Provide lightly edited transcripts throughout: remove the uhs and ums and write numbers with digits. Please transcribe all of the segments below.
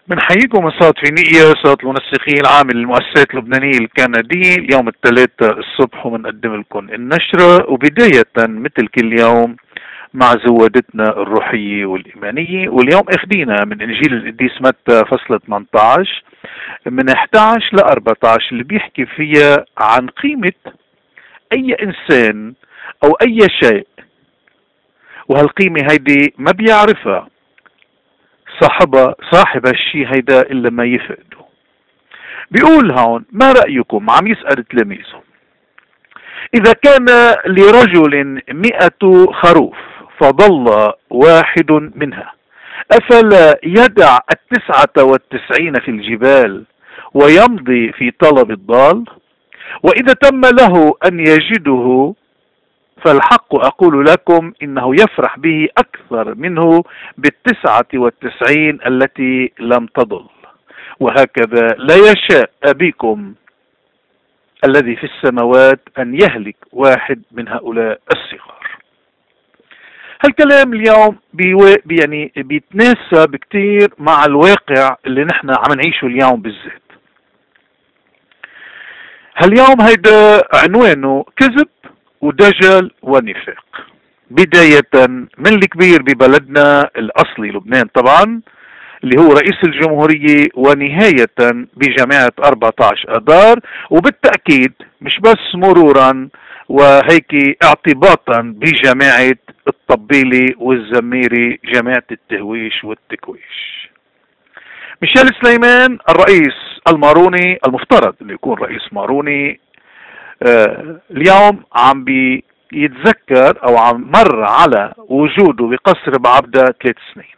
بنحييكم أستاذ فينية أستاذ المنسقين العام للمؤسسات اللبنانية الكندية. اليوم الثلاثاء الصبح وبنقدم لكم النشرة، وبداية مثل كل يوم مع زوادتنا الروحية والإيمانية. واليوم أخدينا من إنجيل القديس متى فصل 18 من 11 ل 14 اللي بيحكي فيها عن قيمة أي إنسان أو أي شيء، وهالقيمة هيدي ما بيعرفها صاحب الشيء هيدا إلا ما يفقده. بيقول هون: ما رأيكم؟ عم يسأل تلاميذه: إذا كان لرجل 100 خروف فضل واحد منها، أفلا يدع 99 في الجبال ويمضي في طلب الضال؟ وإذا تم له أن يجده، فالحق أقول لكم إنه يفرح به أكثر منه 99 التي لم تضل. وهكذا لا يشاء أبيكم الذي في السماوات أن يهلك واحد من هؤلاء الصغار. هالكلام اليوم يعني بيتناسب كتير مع الواقع اللي نحن عم نعيشه اليوم بالذات. هاليوم هيدا عنوانه كذب ودجل ونفاق. بداية من الكبير ببلدنا الأصلي لبنان طبعا اللي هو رئيس الجمهورية، ونهاية بجامعة 14 أذار، وبالتأكيد مش بس مرورا وهيك اعتباطا بجامعة الطبيلي والزميري، جامعة التهويش والتكويش. ميشيل سليمان الرئيس الماروني المفترض انه يكون رئيس ماروني اليوم عم بيتذكر او عم مر على وجوده بقصر بعبدة 3 سنين.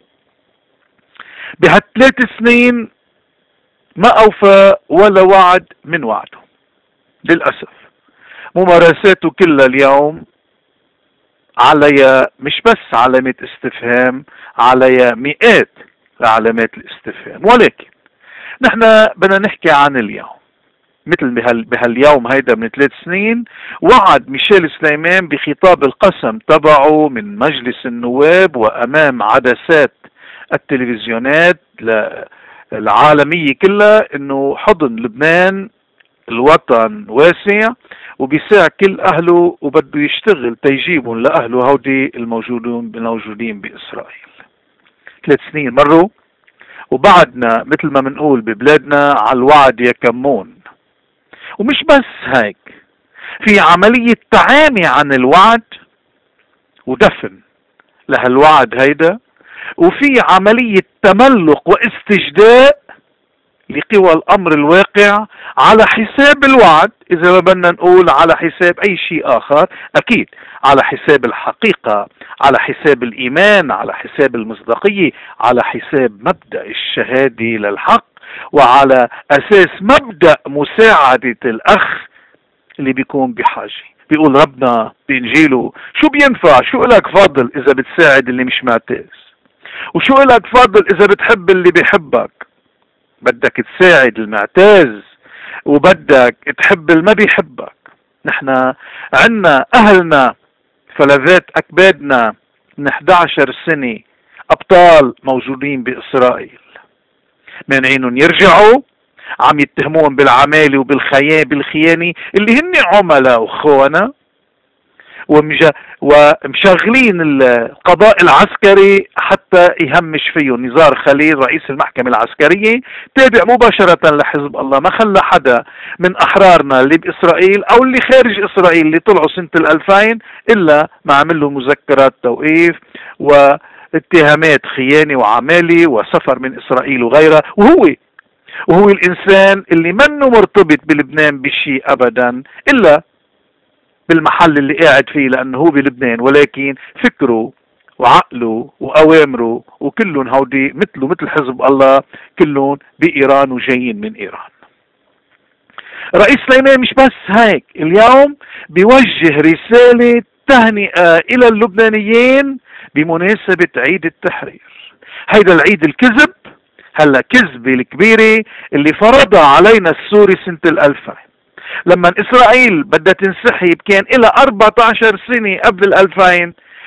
بهال3 سنين ما اوفى ولا وعد من وعده للأسف. ممارساته كلها اليوم عليها مش بس علامة استفهام، عليها مئات علامات الاستفهام. ولكن نحن بدنا نحكي عن اليوم. مثل بهاليوم هيدا من 3 سنين وعد ميشيل سليمان بخطاب القسم تبعه من مجلس النواب وأمام عدسات التلفزيونات العالمية كلها انه حضن لبنان الوطن واسع وبيساع كل اهله، وبده يشتغل تيجيبهم لاهله هودي الموجودين باسرائيل. 3 سنين مروا وبعدنا مثل ما بنقول ببلادنا على الوعد يكمون. ومش بس هيك، في عملية تعامي عن الوعد ودفن لهالوعد هيدا، وفي عملية تملق واستجداء لقوى الأمر الواقع على حساب الوعد، إذا ما بدنا نقول على حساب أي شيء آخر، أكيد على حساب الحقيقة، على حساب الإيمان، على حساب المصداقية، على حساب مبدأ الشهادة للحق، وعلى أساس مبدأ مساعدة الأخ اللي بيكون بحاجة. بيقول ربنا بإنجيله: شو بينفع؟ شو إلك فضل إذا بتساعد اللي مش معتاز؟ وشو إلك فضل إذا بتحب اللي بيحبك؟ بدك تساعد المعتاز وبدك تحب اللي ما بيحبك. نحن عنا أهلنا فلذات أكبادنا من 11 سنة أبطال موجودين بإسرائيل، مانعينهم يرجعوا، عم يتهمون بالعمالة بالخيانة اللي هن عملاء وخونة، ومشغلين القضاء العسكري حتى يهمش فيهم. نزار خليل رئيس المحكمة العسكرية تابع مباشرة لحزب الله، ما خلى حدا من أحرارنا اللي بإسرائيل أو اللي خارج إسرائيل اللي طلعوا سنة 2000 إلا ما عمل له مذكرات توقيف واتهامات خيانة وعمالة وسفر من إسرائيل وغيرها. وهو الإنسان اللي منه مرتبط بلبنان بشيء أبدا إلا بالمحل اللي قاعد فيه، لأنه هو بلبنان، ولكن فكره وعقله وأوامره وكلهم هودي مثله مثل حزب الله، كلهم بإيران وجايين من إيران. رئيس سليمان مش بس هيك، اليوم بيوجه رسالة تهنئة إلى اللبنانيين بمناسبة عيد التحرير. هيدا العيد الكذب، هلا كذبة الكبيرة اللي فرضها علينا السوري سنة 2000 لما إسرائيل بدها تنسحب. كان إلى 14 سنة قبل 2000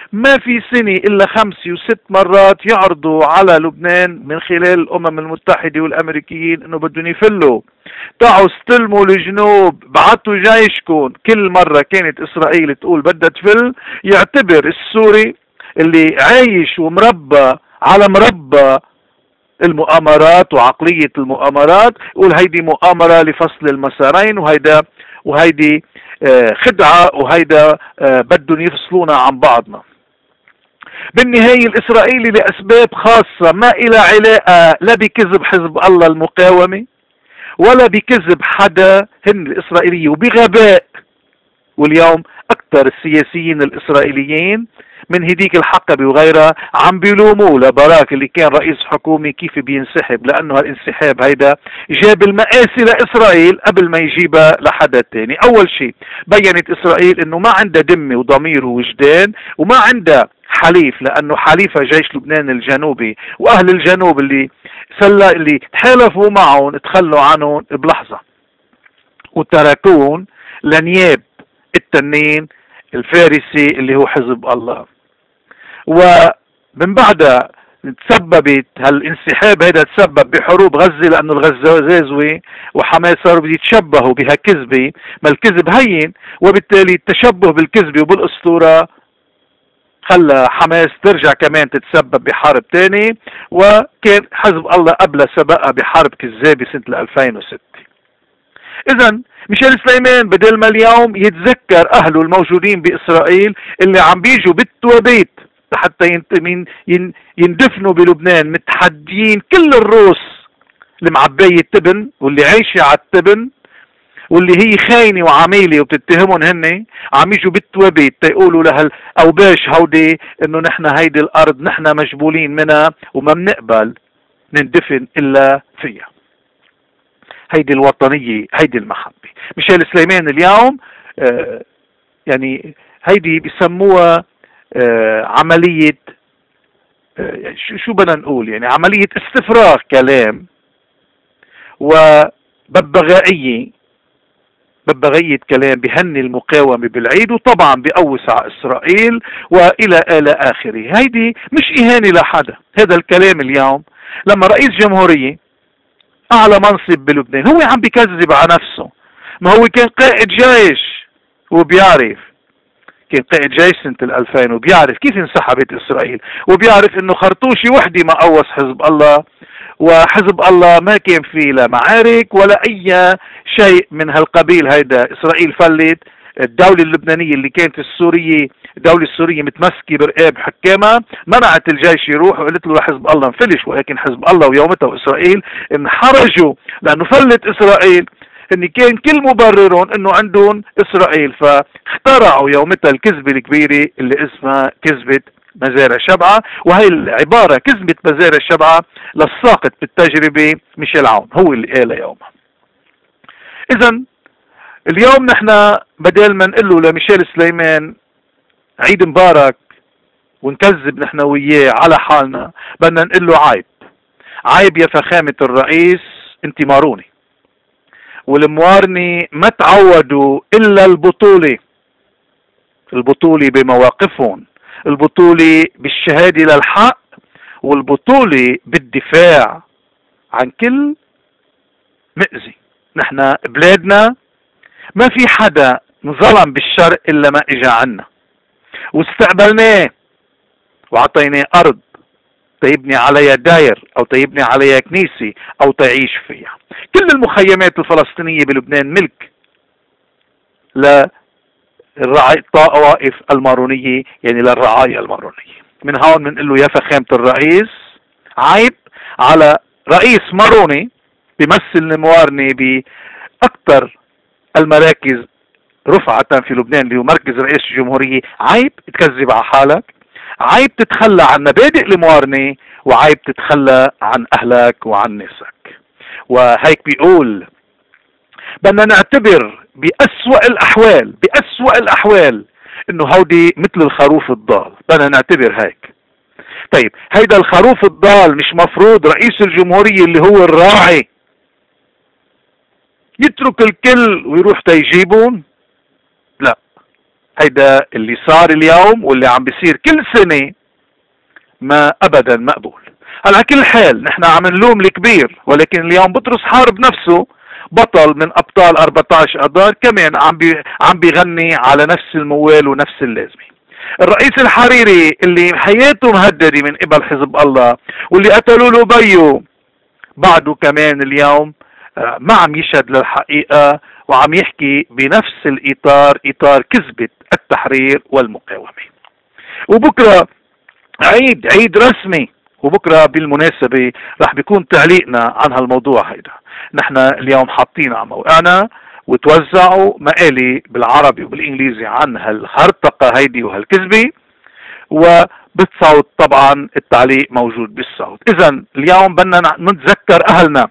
ما في سنة إلا 5 و6 مرات يعرضوا على لبنان من خلال الأمم المتحدة والأمريكيين إنه بدهم يفلوا، تعوا استلموا الجنوب، بعتوا جيشكم. كل مرة كانت إسرائيل تقول بدها تفل، يعتبر السوري اللي عايش ومربى على مربى المؤامرات وعقلية المؤامرات يقول هيدي مؤامرة لفصل المسارين، وهيدي خدعة، وهيدا بدهم يفصلونا عن بعضنا. بالنهاية الإسرائيلي لأسباب خاصة ما إلى علاقة لا بكذب حزب الله المقاومة ولا بكذب حدا، هن الإسرائيلية وبغباء. واليوم أكثر السياسيين الإسرائيليين من هديك الحقبة وغيرها عم بيلوموا لبراك اللي كان رئيس حكومي كيف بينسحب، لأنه هالانسحاب هيدا جاب المآسي لإسرائيل قبل ما يجيبها لحدا تاني. أول شيء بيّنت إسرائيل إنه ما عندها دمة وضمير ووجدان، وما عندها حليف، لأنه حليفها جيش لبنان الجنوبي، وأهل الجنوب اللي تحالفوا معهم تخلوا عنهم بلحظة وتركون لنياب التنين الفارسي اللي هو حزب الله. ومن بعدها تسببت هالانسحاب هذا تسبب بحروب غزة، لأنه الغزاوي وحماس صاروا بده يتشبهوا بهالكذبة، ما الكذب هين، وبالتالي التشبه بالكذبة وبالأسطورة خلى حماس ترجع كمان تتسبب بحرب تاني. وكان حزب الله قبل سبقها بحرب كذابة سنة 2006. إذن ميشيل سليمان بدل ما اليوم يتذكر أهله الموجودين بإسرائيل اللي عم بيجوا بالتوابيت حتى يندفنوا بلبنان متحديين كل الروس المعبية التبن واللي عايشة على التبن واللي هي خاينة وعميلة وبتتهمهم هن، عم يجوا بالتوابيت تيقولوا لهالأوباش هودي إنه نحن هيدي الأرض نحن مجبولين منها وما بنقبل نندفن إلا فيها. هيدي الوطنية، هيدي المحبة. ميشيل سليمان اليوم يعني هيدي بيسموها عملية شو بدنا نقول، يعني عملية استفراغ كلام وببغائية كلام بهني المقاومة بالعيد، وطبعا بأوسع إسرائيل وإلى آخره. هيدي مش إهانة لحدا، هذا الكلام اليوم لما رئيس جمهورية أعلى منصب بلبنان هو عم بيكذب على نفسه. ما هو كان قائد جيش وبيعرف، كان قائد جيش سنة 2000 وبيعرف كيف انسحبت إسرائيل، وبيعرف إنه خرطوشي وحدي ما قوص حزب الله، وحزب الله ما كان فيه لا معارك ولا أي شيء من هالقبيل. هيدا إسرائيل فلت الدولة اللبنانية اللي كانت الدولة السورية متمسكة برقاب حكامها، منعت الجيش يروح وقالت له لحزب الله انفلش. ولكن حزب الله ويومتها وإسرائيل انحرجوا لأنه فلت إسرائيل، ان كان كل مبررهم انه عندهم إسرائيل، فاخترعوا يومتها الكذبة الكبيرة اللي اسمها كذبة مزارع شبعة. وهي العبارة كذبة مزارع شبعة للساقط بالتجربة ميشيل عون هو اللي قالها يومها. إذن اليوم نحن بدل ما نقول له لميشيل سليمان عيد مبارك ونكذب نحن وياه على حالنا، بدنا نقول له عيب يا فخامة الرئيس، انت ماروني والموارني ما تعودوا إلا البطولة بمواقفهم، البطولة بالشهادة للحق، والبطولة بالدفاع عن كل مأذي. نحن بلادنا ما في حدا انظلم بالشرق إلا ما إجا عنا، واستقبلناه وعطيناه أرض تيبني عليها داير أو تيبني عليها كنيسة أو تعيش فيها. كل المخيمات الفلسطينية بلبنان ملك للطوائف المارونية، يعني للرعاية المارونية. من هون بنقول له يا فخامة الرئيس عيب على رئيس ماروني بيمثل الموارنة بأكثر المراكز رفعة في لبنان اللي هو مركز رئيس الجمهورية، عيب تكذب على حالك، عيب تتخلى عن مبادئ الموارنة، وعيب تتخلى عن أهلك وعن ناسك. وهيك بيقول بدنا نعتبر بأسوأ الأحوال إنه هودي مثل الخروف الضال، بدنا نعتبر هيك. طيب هيدا الخروف الضال مش مفروض رئيس الجمهورية اللي هو الراعي يترك الكل ويروح تيجيبون؟ لا، هيدا اللي صار اليوم واللي عم بيصير كل سنة ما ابدا مقبول. على كل حال نحن عم نلوم الكبير، ولكن اليوم بطرس حارب نفسه، بطل من ابطال 14 اذار كمان عم بيغني على نفس الموال ونفس اللازمه. الرئيس الحريري اللي حياته مهدده من قبل حزب الله واللي قتلوا له بيو، بعده كمان اليوم ما عم يشهد للحقيقه وعم يحكي بنفس الاطار، اطار كذبه التحرير والمقاومه. وبكره عيد رسمي، وبكره بالمناسبه رح بيكون تعليقنا عن هالموضوع هيدا. نحن اليوم حاطين على موقعنا وتوزعوا مقالي بالعربي وبالانجليزي عن هالهرطقه هيدي وهالكذبه، وبالصوت طبعا التعليق موجود بالصوت. اذا اليوم بدنا نتذكر اهلنا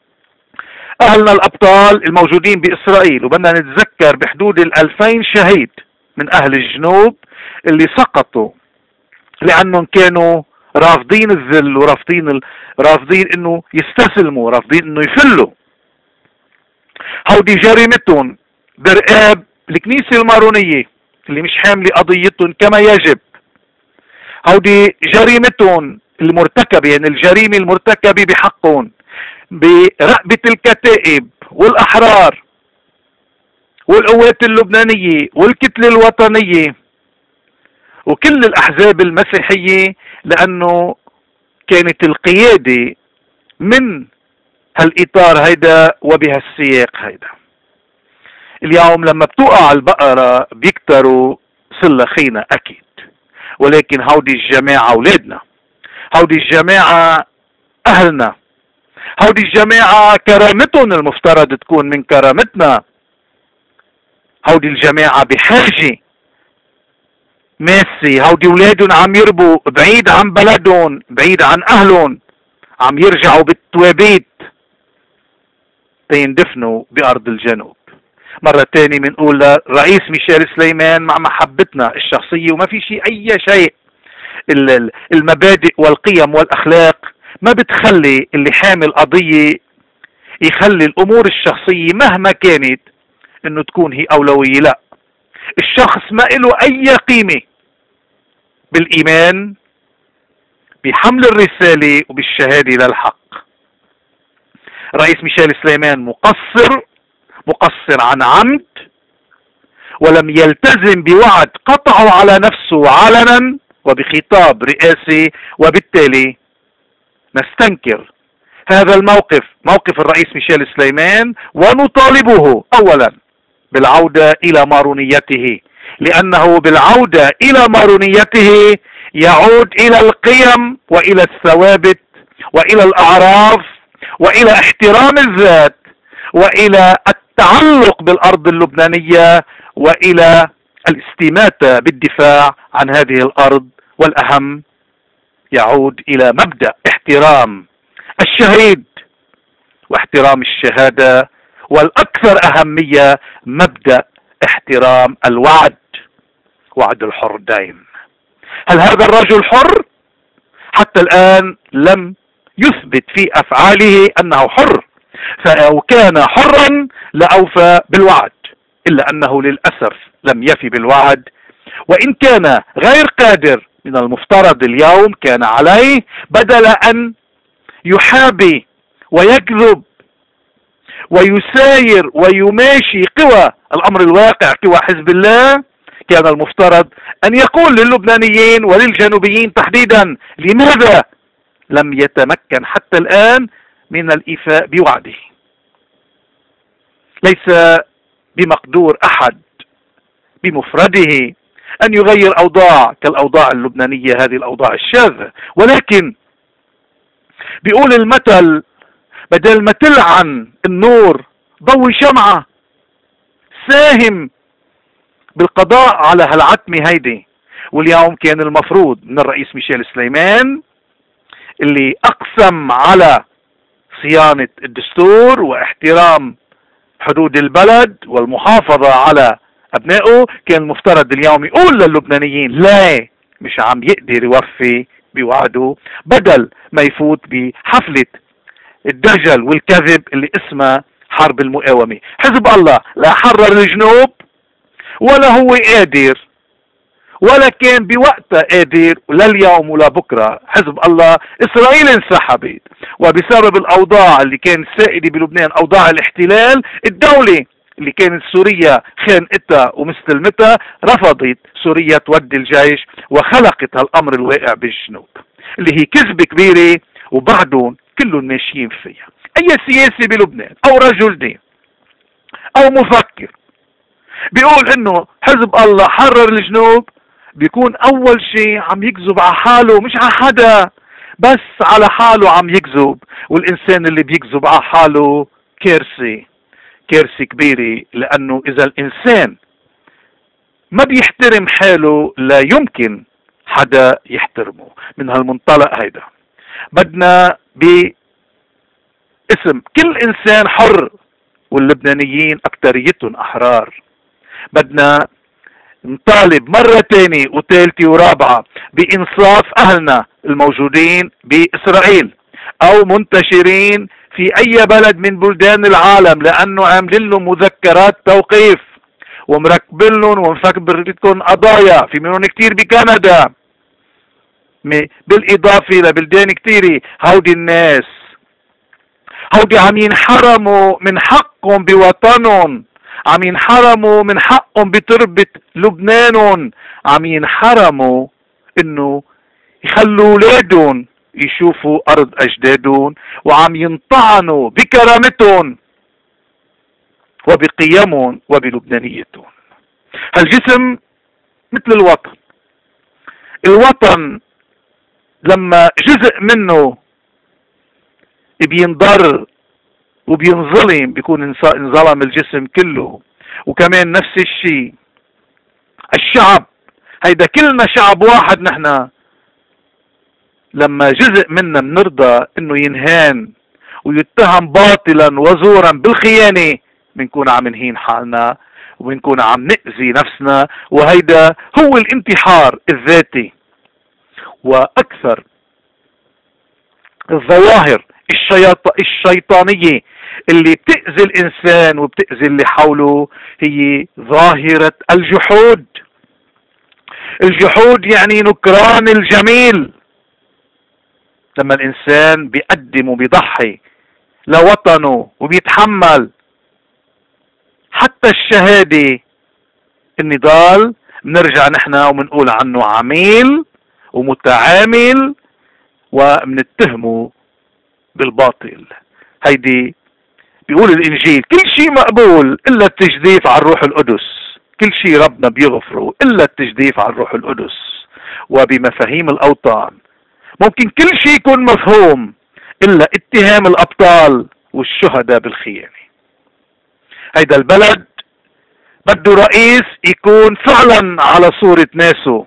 الابطال الموجودين باسرائيل، وبدنا نتذكر بحدود 2000 شهيد من اهل الجنوب اللي سقطوا لانهم كانوا رافضين الذل ورافضين انه يستسلموا، رافضين انه يفلوا. هودي جريمتهم برقاب الكنيسة المارونية اللي مش حاملة قضيتهم كما يجب. هودي جريمتهم المرتكبة، يعني الجريمة المرتكبة بحقهم برقبة الكتائب والأحرار والقوات اللبنانية والكتلة الوطنية وكل الأحزاب المسيحية، لأنه كانت القيادة من هالإطار هيدا وبهالسياق هيدا. اليوم لما بتوقع البقرة بيكتروا سلخينا أكيد، ولكن هودي الجماعة أولادنا، هودي الجماعة أهلنا، هودي الجماعة كرامتهم المفترض تكون من كرامتنا. هودي الجماعة بحاجة ماسي، هودي اولادهم عم يربوا بعيد عن بلدهم، بعيد عن اهلهم، عم يرجعوا بالتوابيت تيندفنوا بارض الجنوب. مرة تانية بنقول للرئيس ميشيل سليمان مع محبتنا الشخصية وما في اي شيء، المبادئ والقيم والاخلاق ما بتخلي اللي حامل قضية يخلي الامور الشخصية مهما كانت انه تكون هي اولوية. لا، الشخص ما له اي قيمة بالايمان بحمل الرسالة وبالشهادة للحق. رئيس ميشيل سليمان مقصر عن عمد، ولم يلتزم بوعد قطعه على نفسه علنا وبخطاب رئاسي، وبالتالي نستنكر هذا الموقف، موقف الرئيس ميشيل سليمان، ونطالبه اولا بالعودة الى مارونيته، لانه بالعودة الى مارونيته يعود الى القيم والى الثوابت والى الاعراف والى احترام الذات والى التعلق بالارض اللبنانية والى الاستماتة بالدفاع عن هذه الارض، والاهم يعود الى مبدأ احترام الشهيد واحترام الشهادة، والاكثر اهمية مبدأ احترام الوعد، وعد الحر دائم. هل هذا الرجل حر؟ حتى الان لم يثبت في افعاله انه حر، فلو كان حرا لاوفى بالوعد، الا انه للاسف لم يفي بالوعد. وان كان غير قادر، من المفترض اليوم كان عليه بدل ان يحابي ويكذب ويساير ويماشي قوى الامر الواقع، قوى حزب الله، كان المفترض ان يقول للبنانيين وللجنوبيين تحديدا لماذا لم يتمكن حتى الان من الايفاء بوعده. ليس بمقدور احد بمفرده ان يغير اوضاع كالاوضاع اللبنانية، هذه الاوضاع الشاذة، ولكن بيقول المثل بدل ما تلعن النور ضوي شمعة. ساهم بالقضاء على هالعتمة هيدي. واليوم كان المفروض من الرئيس ميشيل سليمان اللي اقسم على صيانة الدستور واحترام حدود البلد والمحافظة على ابنائه، كان المفترض اليوم يقول للبنانيين لا، مش عم يقدر يوفي بوعده، بدل ما يفوت بحفلة الدجل والكذب اللي اسمها حرب المقاومة. حزب الله لا حرر الجنوب ولا هو قادر، ولا كان بوقتها قادر، لا اليوم ولا بكره. حزب الله اسرائيل انسحبت، وبسبب الاوضاع اللي كانت سائده بلبنان، اوضاع الاحتلال، الدوله اللي كانت سوريا خانقتها ومستلمتها رفضت سوريا تودي الجيش، وخلقت هالامر الواقع بالجنوب اللي هي كذبه كبيره، وبعدهم كلهم ماشيين فيها. اي سياسي بلبنان او رجل دين او مفكر بيقول انه حزب الله حرر الجنوب، بيكون اول شيء عم يكذب على حاله، مش على حدا، بس على حاله عم يكذب. والانسان اللي بيكذب على حاله كارثة كبيرة، لانه اذا الانسان ما بيحترم حاله لا يمكن حدا يحترمه. من هالمنطلق هيدا بدنا باسم كل انسان حر، واللبنانيين اكتريتهم احرار، بدنا نطالب مرة تانية وثالثة ورابعة بإنصاف أهلنا الموجودين بإسرائيل أو منتشرين في أي بلد من بلدان العالم، لأنه عاملين لهم مذكرات توقيف ومركبين لهم ومفكبرين قضايا، في منهم كتير بكندا، بالإضافة لبلدان كتيرة. هودي الناس هودي عم ينحرموا من حقهم بوطنهم، عم ينحرموا من حقهم بتربة لبنانهم، عم ينحرموا انه يخلوا اولادهم يشوفوا ارض اجدادهم، وعم ينطعنوا بكرامتهم وبقيمهم وبلبنانيتهم. هالجسم مثل الوطن لما جزء منه بينضر وبينظلم بيكون انظلم الجسم كله. وكمان نفس الشيء الشعب، هيدا كلنا شعب واحد نحن، لما جزء منا بنرضى انه ينهان ويتهم باطلا وزورا بالخيانة، بنكون عم نهين حالنا وبنكون عم نأذي نفسنا، وهيدا هو الانتحار الذاتي. واكثر الظواهر الشيطانية اللي بتأذي الإنسان وبتأذي اللي حوله هي ظاهرة الجحود. الجحود يعني نكران الجميل. لما الإنسان بيقدم وبيضحي لوطنه وبيتحمل حتى الشهادة النضال، بنرجع نحن وبنقول عنه عميل ومتعامل وبنتهمه بالباطل. هيدي بيقول الانجيل كل شيء مقبول الا التجديف على الروح القدس، كل شيء ربنا بيغفره الا التجديف على الروح القدس. وبمفاهيم الاوطان ممكن كل شيء يكون مفهوم الا اتهام الابطال والشهداء بالخيانة. هيدا البلد بده رئيس يكون فعلا على صورة ناسه.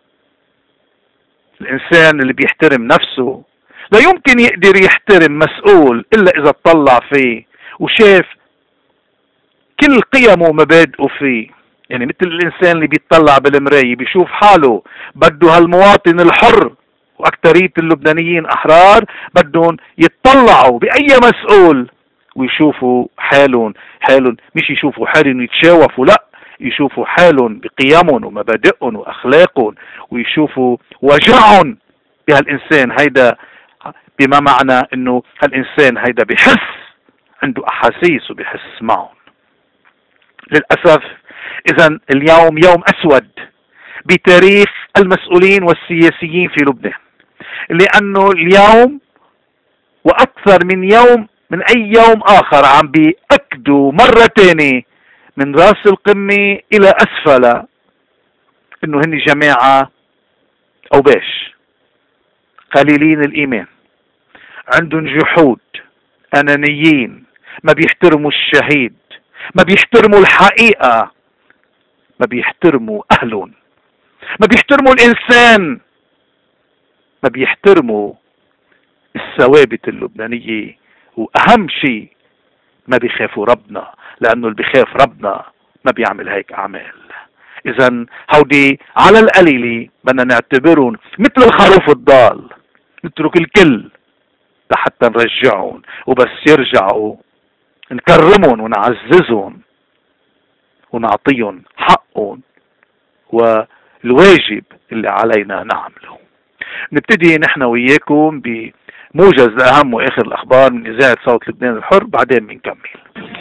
الانسان اللي بيحترم نفسه لا يمكن يقدر يحترم مسؤول الا اذا اطلع فيه وشاف كل قيمه ومبادئه فيه. يعني مثل الانسان اللي بيطلع بالمراية بيشوف حاله. بده هالمواطن الحر، واكترية اللبنانيين احرار، بدهم يتطلعوا باي مسؤول ويشوفوا حالهم مش يشوفوا حالهم يتشاوفوا، لا، يشوفوا حالهم بقيمهم ومبادئهم واخلاقهم، ويشوفوا وجعهم بهالانسان هيدا، بما معنى انه هالانسان هيدا بيحس، عنده احاسيس وبيحس معهم. للاسف اذا اليوم يوم اسود بتاريخ المسؤولين والسياسيين في لبنان، لانه اليوم واكثر من يوم من اي يوم اخر عم بيأكدوا مرة تانية من راس القمة الى اسفلها انه هن جماعة اوباش، قليلين الايمان، عندهم جحود، انانيين، ما بيحترموا الشهيد، ما بيحترموا الحقيقة، ما بيحترموا اهلهم، ما بيحترموا الانسان، ما بيحترموا الثوابت اللبنانية، واهم شيء ما بيخافوا ربنا، لانه اللي بيخاف ربنا ما بيعمل هيك اعمال. اذا هودي على القليلة بدنا نعتبرهم مثل الخروف الضال، نترك الكل لحتى نرجعهم، وبس يرجعوا نكرمهم ونعززهم ونعطيهم حق حقهم والواجب اللي علينا نعمله. نبتدي نحن وياكم بموجز لأهم وآخر الأخبار من إذاعة صوت لبنان الحر، بعدين بنكمل.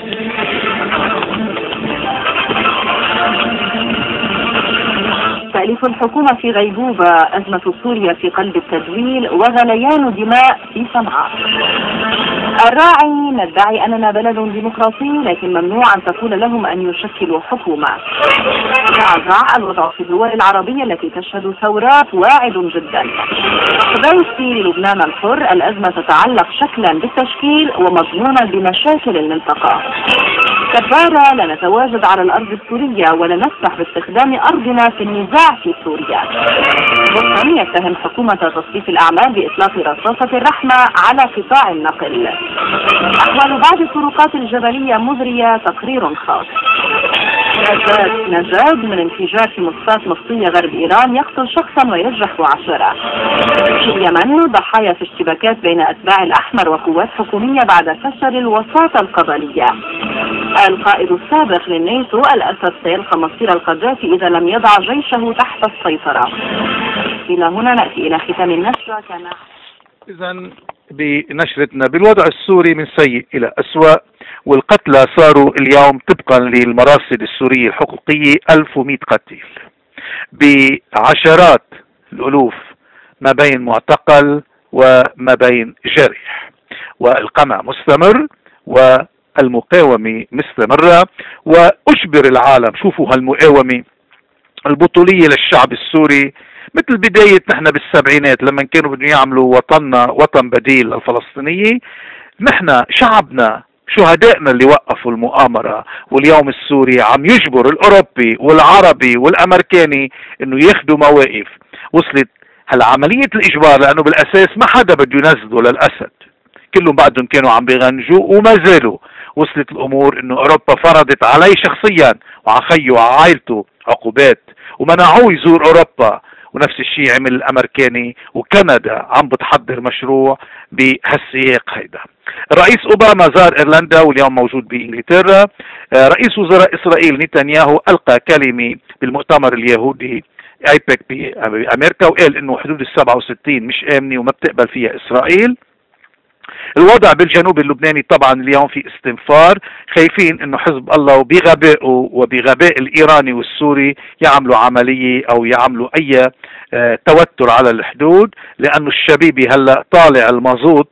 تأليف الحكومة في غيبوبة، أزمة سوريا في قلب التجويل، وغليان دماء في صنعاء. الراعي: ندعي أننا بلد ديمقراطي لكن ممنوع أن تقول لهم أن يشكلوا حكومة. زعزع: الوضع في الدول العربية التي تشهد ثورات واعد جدا. غيثي للبنان الحر: الأزمة تتعلق شكلا بالتشكيل ومضمونا بمشاكل المنطقة. كبارة: لا نتواجد على الأرض السورية ولا نسمح باستخدام أرضنا في النزاع في سوريا. بطن يتهم حكومة تصريف الأعمال بإطلاق رصاصة الرحمة على قطاع النقل. أحوال بعض الطرقات الجبلية مزرية، تقرير خاص. نجاد: من انفجار في مصفاة نفطية غرب إيران يقتل شخصا ويجرح 10. في اليمن ضحايا في اشتباكات بين أتباع الأحمر وقوات حكومية بعد فشل الوساطة القبلية. القائد السابق للناتو: الأسد سيلقى مصير القذافي إذا لم يضع جيشه تحت السيطرة. إلى هنا نأتي إلى ختام النشرة. إذن بنشرتنا: بالوضع السوري من سيء إلى أسوأ، والقتلى صاروا اليوم طبقا للمراصد السورية الحقوقية 1100 قتيل، بعشرات الألوف ما بين معتقل وما بين جريح، والقمع مستمر والمقاومة مستمرة. وأجبر العالم، شوفوا هالمقاومة البطولية للشعب السوري، مثل بداية نحن بالسبعينات لما كانوا بدهم يعملوا وطننا وطن بديل للفلسطينية. نحن شعبنا شهدائنا اللي وقفوا المؤامرة، واليوم السوري عم يجبر الأوروبي والعربي والأمريكاني انه ياخدوا مواقف. وصلت هالعملية الإجبار لأنه بالأساس ما حدا بده ينزله للأسد، كلهم بعدهم كانوا عم بيغنجوا وما زالوا. وصلت الأمور انه أوروبا فرضت علي شخصيا وعلى خيه وعلى عائلته عقوبات ومنعوه يزور أوروبا، ونفس الشيء عمل الأمريكاني، وكندا عم بتحضر مشروع بهالسياق هيدا. الرئيس أوباما زار إيرلندا واليوم موجود بإنجلترا. رئيس وزراء إسرائيل نتنياهو ألقى كلمة بالمؤتمر اليهودي ايبك بأمريكا، وقال إنه حدود 67 مش آمنة وما بتقبل فيها إسرائيل. الوضع بالجنوب اللبناني طبعا اليوم في استنفار، خايفين انه حزب الله وبغبائه وبغباء الايراني والسوري يعملوا عملية او يعملوا اي توتر على الحدود، لانه الشبيبي هلا طالع المازوت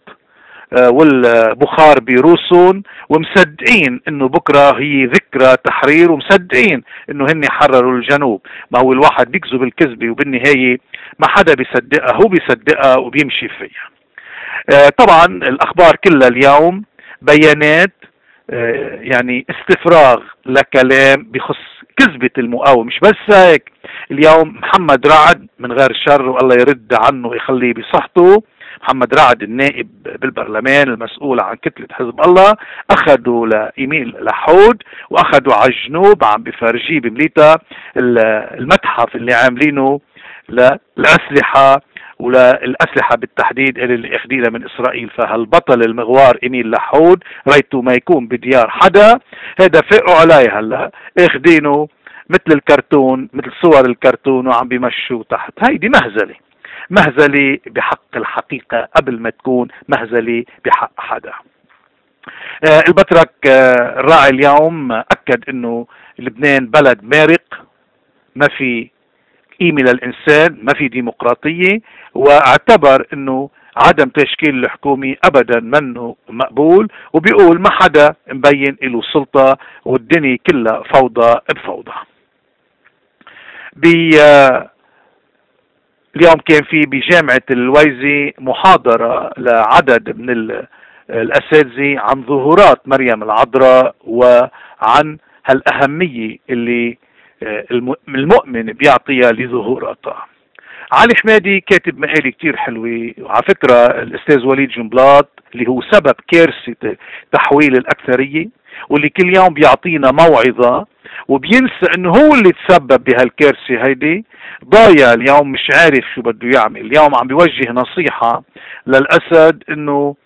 والبخار بروسهم، ومصدقين انه بكره هي ذكرى تحرير، ومصدقين انه هن حرروا الجنوب. ما هو الواحد بيكذب الكذبة وبالنهاية ما حدا بيصدقها، هو بيصدقها وبيمشي فيها. طبعا الأخبار كلها اليوم بيانات، يعني استفراغ لكلام بخص كذبة المقاومة. مش بس هيك، اليوم محمد رعد من غير شر والله يرد عنه ويخليه بصحته، محمد رعد النائب بالبرلمان المسؤول عن كتلة حزب الله، أخذوا لإيميل لحود وأخذوا على الجنوب عم بفرجيه بمليتا المتحف اللي عاملينه للأسلحة وللأسلحة بالتحديد اللي اخدينها من إسرائيل. فهالبطل المغوار إيميل لحود ريته ما يكون بديار حدا، هذا فقوا عليه هلا اخدينه مثل الكرتون، مثل صور الكرتون وعم بيمشوا تحت. هيدي مهزلة، مهزلة بحق الحقيقة قبل ما تكون مهزلة بحق حدا. البطرك الراعي اليوم أكد انه لبنان بلد مارق، ما في قيمة للإنسان، ما في ديمقراطية، واعتبر انه عدم تشكيل الحكومة ابدا منه مقبول، وبيقول ما حدا مبين له سلطة والدنيا كلها فوضى بفوضى. اليوم كان في بجامعة الويزي محاضرة لعدد من الأساتذة عن ظهورات مريم العذراء وعن هالأهمية اللي المؤمن بيعطيها لظهوراتها. علي حمادي كاتب مقالة كتير حلوة، وعلى فكرة الأستاذ وليد جنبلاط اللي هو سبب كارثة تحويل الأكثرية واللي كل يوم بيعطينا موعظة وبينسى انه هو اللي تسبب بهالكارثة هيدي، ضايع اليوم مش عارف شو بده يعمل. اليوم عم بيوجه نصيحة للأسد انه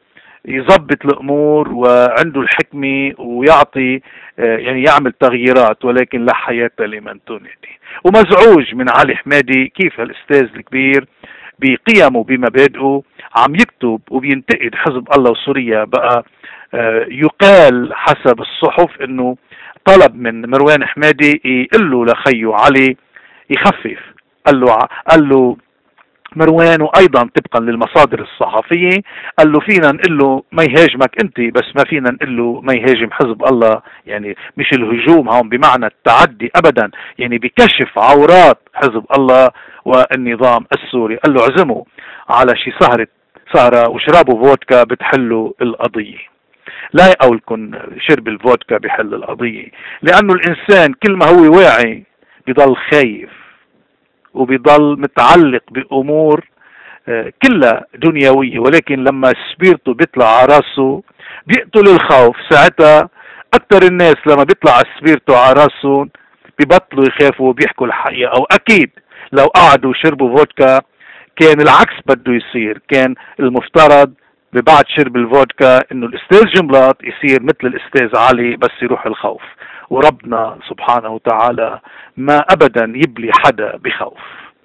يضبط الامور وعنده الحكمه ويعطي يعني يعمل تغييرات، ولكن لا حياه لمن تنادي. ومزعوج من علي حمادي كيف هالاستاذ الكبير بقيمه بمبادئه عم يكتب وبينتقد حزب الله وسوريا. بقى يقال حسب الصحف انه طلب من مروان حمادي يقول له لخيه علي يخفف. قال له مروان، وايضا طبقا للمصادر الصحفيه قال له فينا نقول له ما يهاجمك انت، بس ما فينا نقول له ما يهاجم حزب الله. يعني مش الهجوم هون بمعنى التعدي ابدا، يعني بكشف عورات حزب الله والنظام السوري. قال له عزموا على شي سهره وشربوا فودكا بتحلوا القضيه. لا يقولكن شرب الفودكا بحل القضيه، لانه الانسان كل ما هو واعي بيضل خايف وبيضل متعلق بأمور كلها دنيوية، ولكن لما سبيرته بيطلع على راسه بيقتل الخوف. ساعتها أكثر الناس لما بيطلع سبيرته على راسهم بيبطلوا يخافوا وبيحكوا الحقيقة. أو أكيد لو قعدوا وشربوا فودكا كان العكس بده يصير. كان المفترض ببعد شرب الفودكا انه الاستاذ جنبلاط يصير مثل الاستاذ علي بس يروح الخوف. وربنا سبحانه وتعالى ما ابدا يبلي حدا بخوف.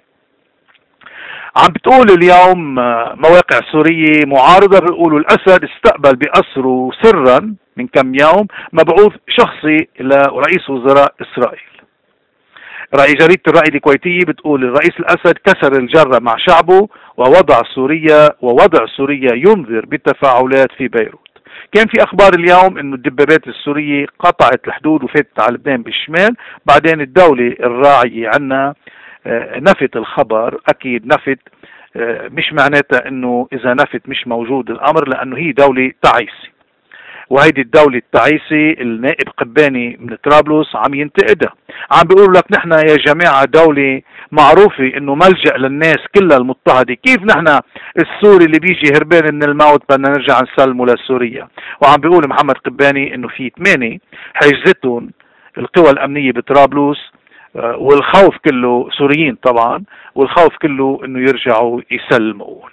عم بتقول اليوم مواقع سورية معارضة بيقولوا الاسد استقبل بقصره سرا من كم يوم مبعوث شخصي لرئيس وزراء اسرائيل. جريدة الرأي الكويتية بتقول الرئيس الأسد كسر الجرة مع شعبه ووضع سوريا ينذر بالتفاعلات في بيروت. كان في أخبار اليوم إنه الدبابات السورية قطعت الحدود وفتت على لبنان بالشمال. بعدين الدولة الراعية عنا نفت الخبر. أكيد نفت مش معناتها إنه إذا نفت مش موجود الأمر، لأنه هي دولة تعيسة، وهيدي الدولة التعيسة النائب قباني من طرابلس عم ينتقدها. عم بيقول لك نحن يا جماعة دولة معروفة انه ملجأ للناس كلها المضطهدة، كيف نحن السوري اللي بيجي هربان من الموت بدنا نرجع نسلمه لسوريا؟ وعم بيقول محمد قباني انه في 8 حجزتهم القوى الامنية بطرابلس، والخوف كله سوريين طبعا، والخوف كله انه يرجعوا يسلمون.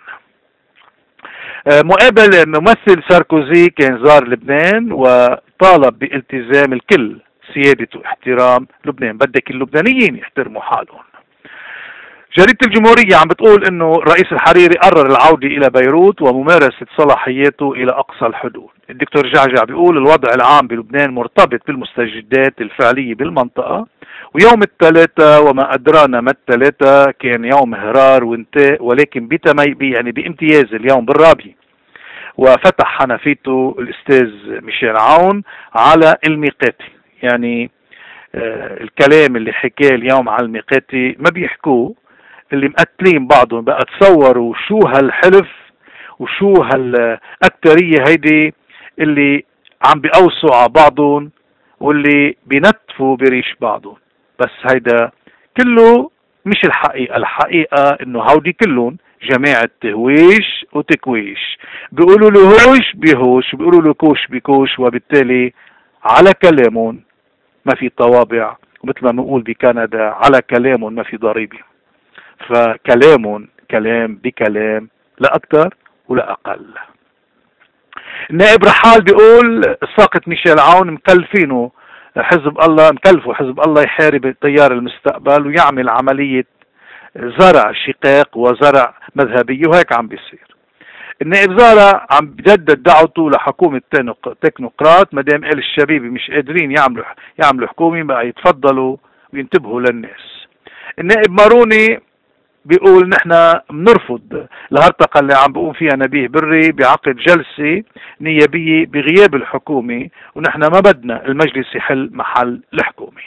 مقابل ممثل ساركوزي كان زار لبنان وطالب بالتزام الكل سيادة واحترام لبنان. بدك اللبنانيين يحترموا حالهم. جريدة الجمهورية عم بتقول انه الرئيس الحريري قرر العودة الى بيروت وممارسة صلاحياته الى اقصى الحدود. الدكتور جعجع بيقول الوضع العام بلبنان مرتبط بالمستجدات الفعلية بالمنطقة، ويوم الثلاثاء وما أدرانا ما الثلاثاء كان يوم هرار وانتاء، ولكن يعني بامتياز اليوم بالرابي. وفتح حنفيته الأستاذ ميشيل عون على الميقاتي. يعني الكلام اللي حكاه اليوم على الميقاتي ما بيحكوه اللي مقتلين بعضهم. بقى تصوروا شو هالحلف وشو هالأكترية هيدي اللي عم بيقوصوا على بعضهم واللي بينتفوا بريش بعضهم. بس هيدا كله مش الحقيقة. الحقيقة انه هودي كلهم جماعة تهويش وتكويش. بيقولوا له هوش بيهوش، بيقولوا له كوش بكوش، وبالتالي على كلامهم ما في طوابع، ومثل ما بنقول بكندا على كلامهم ما في ضريبة. فكلامهم كلام بكلام، لا أكثر ولا أقل. النائب رحال بيقول ساقط ميشيل عون مكلفه حزب الله يحارب تيار المستقبل ويعمل عملية زرع شقاق وزرع مذهبية، وهيك عم بيصير. النائب زارع عم بجدد دعوته لحكومة تكنوقراط. مدام قال الشبيبة مش قادرين يعملوا حكومة، بقى يتفضلوا وينتبهوا للناس. النائب ماروني بيقول نحن بنرفض الهرطقة اللي عم بقوم فيها نبيه بري بعقد جلسة نيابية بغياب الحكومة، ونحن ما بدنا المجلس يحل محل الحكومة.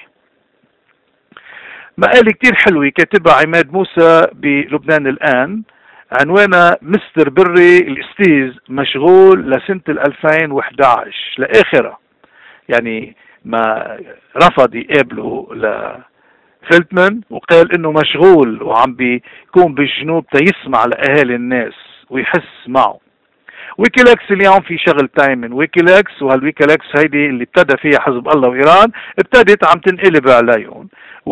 مقالة كتير حلوة كاتبها عماد موسى بلبنان الآن، عنوانها مستر بري الاستيز مشغول لسنة 2011 لآخرها. يعني ما رفض يقابله فيلتمان وقال انه مشغول وعم بيكون بالجنوب تيسمع لأهالي الناس ويحس معه. ويكيليكس اليوم في شغل تايم من ويكيليكس، وهالويكيليكس هيدي اللي ابتدى فيها حزب الله وإيران ابتدت عم تنقلب عليهم.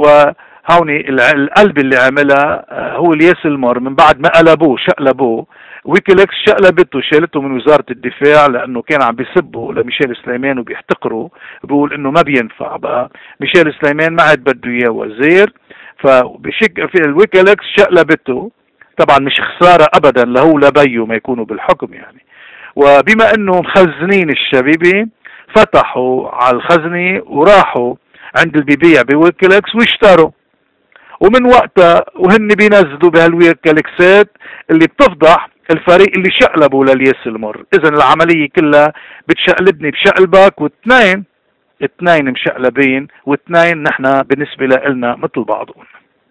وهوني القلب اللي عملها هو الياس المر من بعد ما شقلبوه ويكيليكس شقلبته شالته من وزارة الدفاع لأنه كان عم بيسبوا لميشيل سليمان وبيحتقروا، بيقول إنه ما بينفع بقى ميشيل سليمان ما عاد بده إياه وزير. فبشك في الويكيليكس شقلبته، طبعا مش خسارة أبدا لهو لبيه ما يكونوا بالحكم يعني. وبما إنه مخزنين الشبيبة فتحوا على الخزنة وراحوا عند اللي بيبيع بويكيليكس واشتروا، ومن وقتها وهن بينزلوا بهالويكيليكسات اللي بتفضح الفريق اللي شقلبوا للياس المر. اذا العملية كلها بتشقلبني بشقلبك، واثنين مشقلبين، واثنين نحن بالنسبة لنا مثل بعضهم.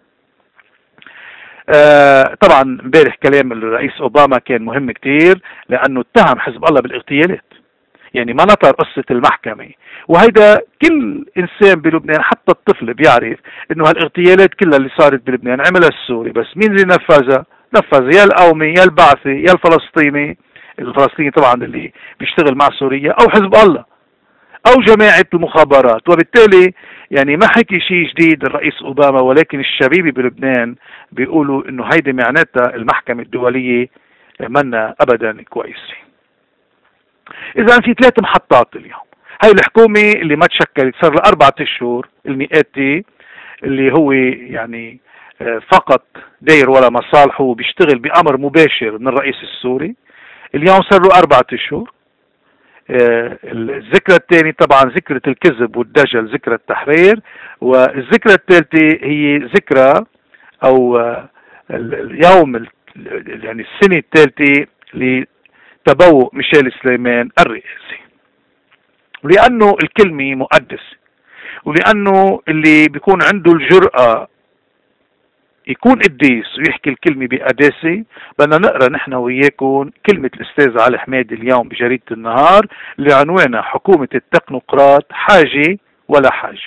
طبعا امبارح كلام الرئيس اوباما كان مهم كتير، لانه اتهم حزب الله بالاغتيالات، يعني ما نطر قصة المحكمة. وهيدا كل انسان بلبنان حتى الطفل بيعرف انه هالاغتيالات كلها اللي صارت بلبنان عملها السوري، بس مين اللي نفذها؟ نفذ يا القومي يا البعثي يا الفلسطيني طبعا اللي بيشتغل مع سوريا، او حزب الله او جماعة المخابرات. وبالتالي يعني ما حكي شيء جديد الرئيس اوباما، ولكن الشبيبة بلبنان بيقولوا انه هيدي معناتها المحكمة الدولية منا ابدا كويسة. اذا في 3 محطات اليوم. هاي الحكومة اللي ما تشكلت صار لها 4 اشهر، المئاتي اللي هو يعني فقط داير ولا مصالحه وبيشتغل بأمر مباشر من الرئيس السوري، اليوم صار له 4 اشهر. الذكرى الثانية طبعا ذكرى الكذب والدجل، ذكرى التحرير. والذكرى الثالثة هي ذكرى او اليوم يعني السنة الثالثة لتبوء ميشيل سليمان الرئاسي. ولأنه الكلمة مقدسة، ولأنه اللي بيكون عنده الجرأة يكون قديس ويحكي الكلمة بقداسة، بدنا نقرأ نحن وياكم كلمة الأستاذ علي حمادي اليوم بجريدة النهار اللي عنوانها حكومة التكنوقراط حاجة ولا حاجة.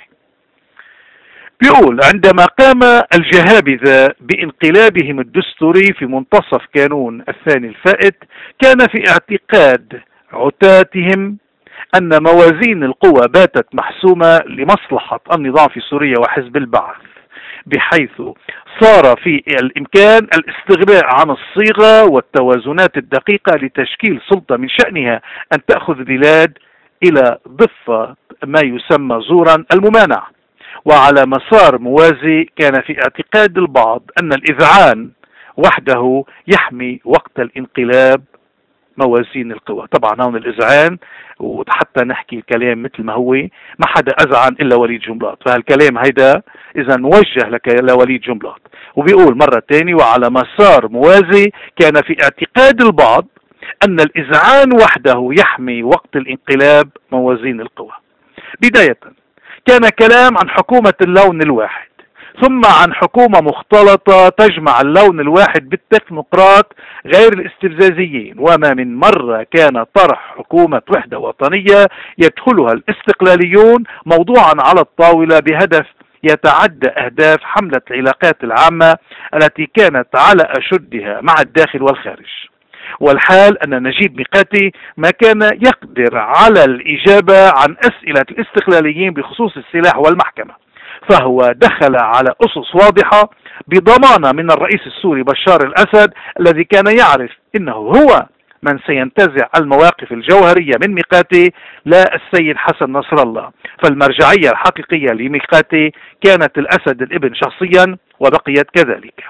بيقول: عندما قام الجهابذة بانقلابهم الدستوري في منتصف كانون الثاني الفائت، كان في اعتقاد عتاتهم أن موازين القوى باتت محسومة لمصلحة النظام في سوريا وحزب البعث، بحيث صار في الإمكان الاستغناء عن الصيغة والتوازنات الدقيقة لتشكيل سلطة من شأنها أن تأخذ بلاد إلى ضفة ما يسمى زورا الممانعة. وعلى مسار موازي كان في اعتقاد البعض أن الإذعان وحده يحمي وقت الانقلاب موازين القوى. طبعا هون الإذعان، وحتى نحكي الكلام مثل ما هو، ما حدا أذعن إلا وليد جنبلاط، فهالكلام هيدا إذا موجه لك لوليد جنبلاط. وبيقول مرة تاني: وعلى مسار موازي كان في اعتقاد البعض أن الإذعان وحده يحمي وقت الانقلاب موازين القوى. بداية كان كلام عن حكومة اللون الواحد، ثم عن حكومة مختلطة تجمع اللون الواحد بالتكنوقراط غير الاستفزازيين. وما من مرة كان طرح حكومة وحدة وطنية يدخلها الاستقلاليون موضوعا على الطاولة بهدف يتعدى أهداف حملة العلاقات العامة التي كانت على أشدها مع الداخل والخارج. والحال أن نجيب ميقاتي ما كان يقدر على الإجابة عن أسئلة الاستقلاليين بخصوص السلاح والمحكمة، فهو دخل على أسس واضحة بضمانة من الرئيس السوري بشار الأسد الذي كان يعرف إنه هو من سينتزع المواقف الجوهرية من ميقاتي لا السيد حسن نصر الله. فالمرجعية الحقيقية لميقاتي كانت الأسد الابن شخصيا، وبقيت كذلك.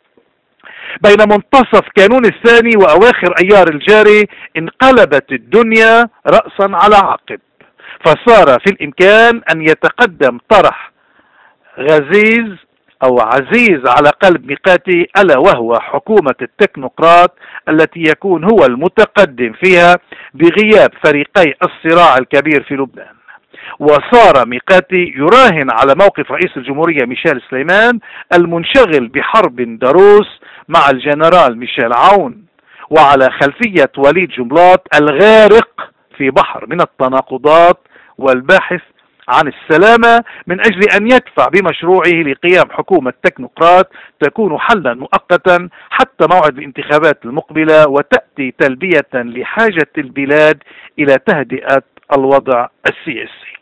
بين منتصف كانون الثاني وأواخر أيار الجاري انقلبت الدنيا رأسا على عقب، فصار في الإمكان أن يتقدم طرح غزيز أو عزيز على قلب ميقاتي، ألا وهو حكومة التكنوقراط التي يكون هو المتقدم فيها بغياب فريقي الصراع الكبير في لبنان. وصار ميقاتي يراهن على موقف رئيس الجمهورية ميشيل سليمان المنشغل بحرب داروس مع الجنرال ميشيل عون، وعلى خلفية وليد جنبلاط الغارق في بحر من التناقضات والباحث عن السلامة من أجل أن يدفع بمشروعه لقيام حكومة تكنوقراط تكون حلا مؤقتا حتى موعد الانتخابات المقبلة، وتأتي تلبية لحاجة البلاد إلى تهدئة الوضع السياسي.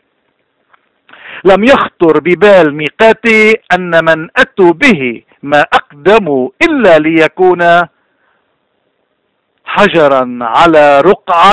لم يخطر ببال ميقاتي أن من أتوا به ما أقدموا إلا ليكون حجرا على رقعة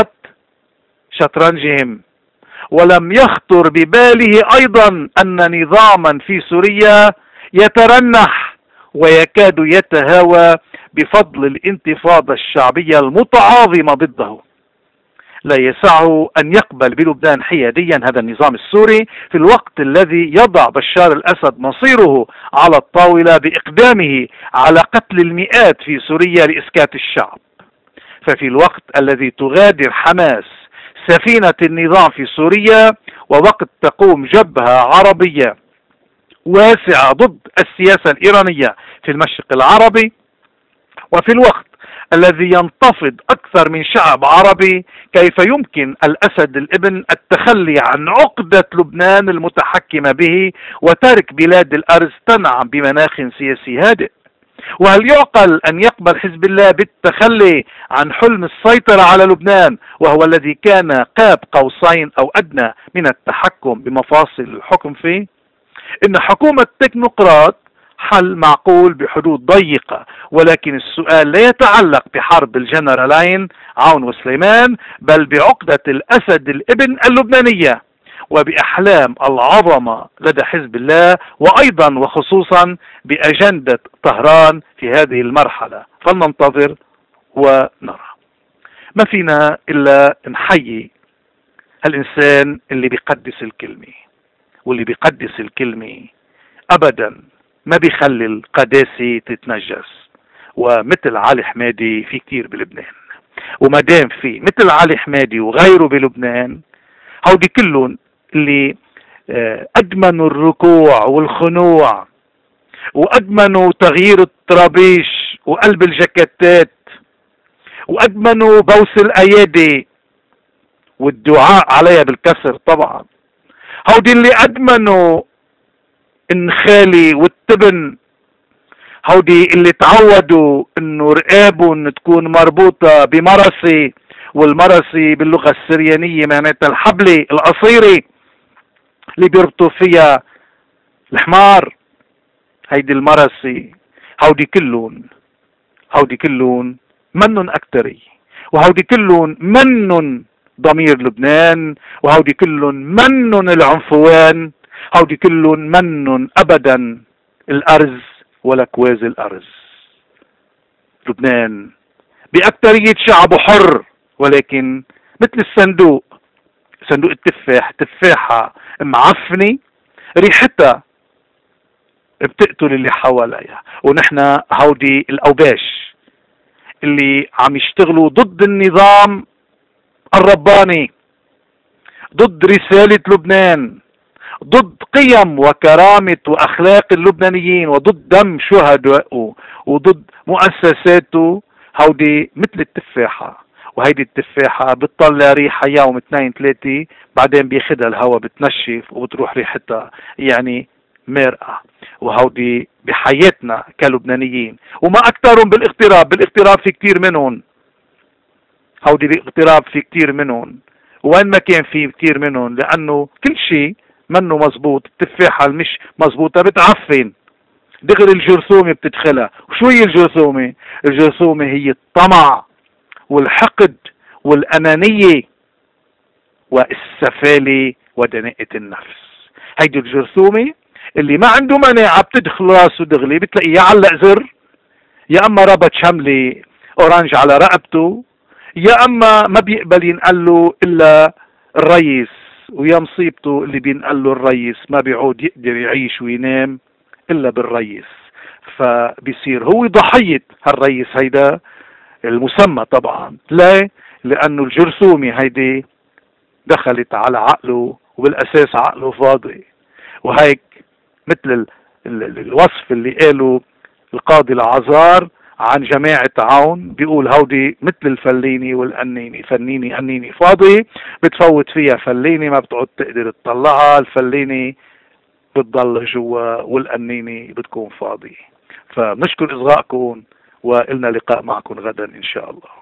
شطرنجهم، ولم يخطر بباله أيضا أن نظاما في سوريا يترنح ويكاد يتهاوى بفضل الانتفاضة الشعبية المتعاظمة ضده. لا يسعه أن يقبل بلبنان حياديا هذا النظام السوري في الوقت الذي يضع بشار الأسد مصيره على الطاولة بإقدامه على قتل المئات في سوريا لإسكات الشعب. ففي الوقت الذي تغادر حماس سفينة النظام في سوريا، ووقت تقوم جبهة عربية واسعة ضد السياسة الإيرانية في المشرق العربي، وفي الوقت الذي ينتفض أكثر من شعب عربي، كيف يمكن الأسد الابن التخلي عن عقدة لبنان المتحكمة به وترك بلاد الأرز تنعم بمناخ سياسي هادئ؟ وهل يعقل أن يقبل حزب الله بالتخلي عن حلم السيطرة على لبنان، وهو الذي كان قاب قوسين أو أدنى من التحكم بمفاصل الحكم فيه؟ إن حكومة تكنوقراط حل معقول بحدود ضيقة، ولكن السؤال لا يتعلق بحرب الجنرالين عون وسليمان، بل بعقدة الأسد الابن اللبنانية وبأحلام العظمة لدى حزب الله، وأيضا وخصوصا بأجندة طهران في هذه المرحلة. فلننتظر ونرى. ما فينا إلا نحيي الإنسان اللي بيقدس الكلمة، واللي بيقدس الكلمة أبدا ما بيخلي القداسة تتنجس. ومثل علي حمادي في كتير بلبنان، وما دام في مثل علي حمادي وغيره بلبنان، هودي كلهم اللي أدمنوا الركوع والخنوع، وأدمنوا تغيير الطرابيش وقلب الجاكيتات، وأدمنوا بوس الأيادي والدعاء عليها بالكسر طبعا. هودي اللي أدمنوا النخالي والتبن، هودي اللي تعودوا انه رقابهم تكون مربوطة بمرسي، والمرسي باللغة السريانية معناتها الحبلة القصيرة اللي بيربطوا فيها الحمار، هيدي المرسي. هودي كلهم منن أكتري، وهودي كلهم منن ضمير لبنان، وهودي كلهم منن العنفوان، هودي كلهم منن أبدا الأرز ولا كواز الأرز. لبنان بأكترية شعبه حر، ولكن مثل صندوق التفاح، تفاحة معفنة ريحتها بتقتل اللي حواليها. ونحن هودي الأوباش اللي عم يشتغلوا ضد النظام الرباني، ضد رسالة لبنان، ضد قيم وكرامة وأخلاق اللبنانيين، وضد دم شهدائه، وضد مؤسساته. هودي مثل التفاحة، وهيدي التفاحة بتطلع ريحة يوم 2 3، بعدين بياخدها الهواء بتنشف وبتروح ريحتها يعني مرقة. وهودي بحياتنا كلبنانيين، وما أكثرهم بالاغتراب في كتير منهم. هودي بالاغتراب في كتير منهم، وين ما كان في كتير منهم، لأنه كل شيء منه مزبوط. التفاحة المش مزبوطة بتعفن دغري، الجرثومة بتدخلها. وشو هي الجرثومة؟ الجرثومة هي الطمع والحقد والأنانية والسفالة ودناءة النفس. هيدي الجرثومة اللي ما عنده مناعة بتدخل راسه دغلي، بتلاقيه يعلق زر، يا أما ربط شملة أورانج على رقبته، يا أما ما بيقبل ينقل له إلا الريس، ويا مصيبته اللي بينقل له الريس ما بيعود يقدر يعيش وينام إلا بالريس. فبيصير هو ضحية هالريس هيدا المسمى طبعا. ليه؟ لأنه الجرثومة هيدي دخلت على عقله، وبالأساس عقله فاضي. وهيك مثل الوصف اللي قاله القاضي العزار عن جماعة عون، بيقول هودي مثل الفليني والقنيني، فنيني قنيني فاضي، بتفوت فيها فليني ما بتقعد تقدر تطلعها، الفليني بتضل جوا والقنيني بتكون فاضي. فبنشكر إصغائكم، وإلنا لقاء معكم غدا إن شاء الله.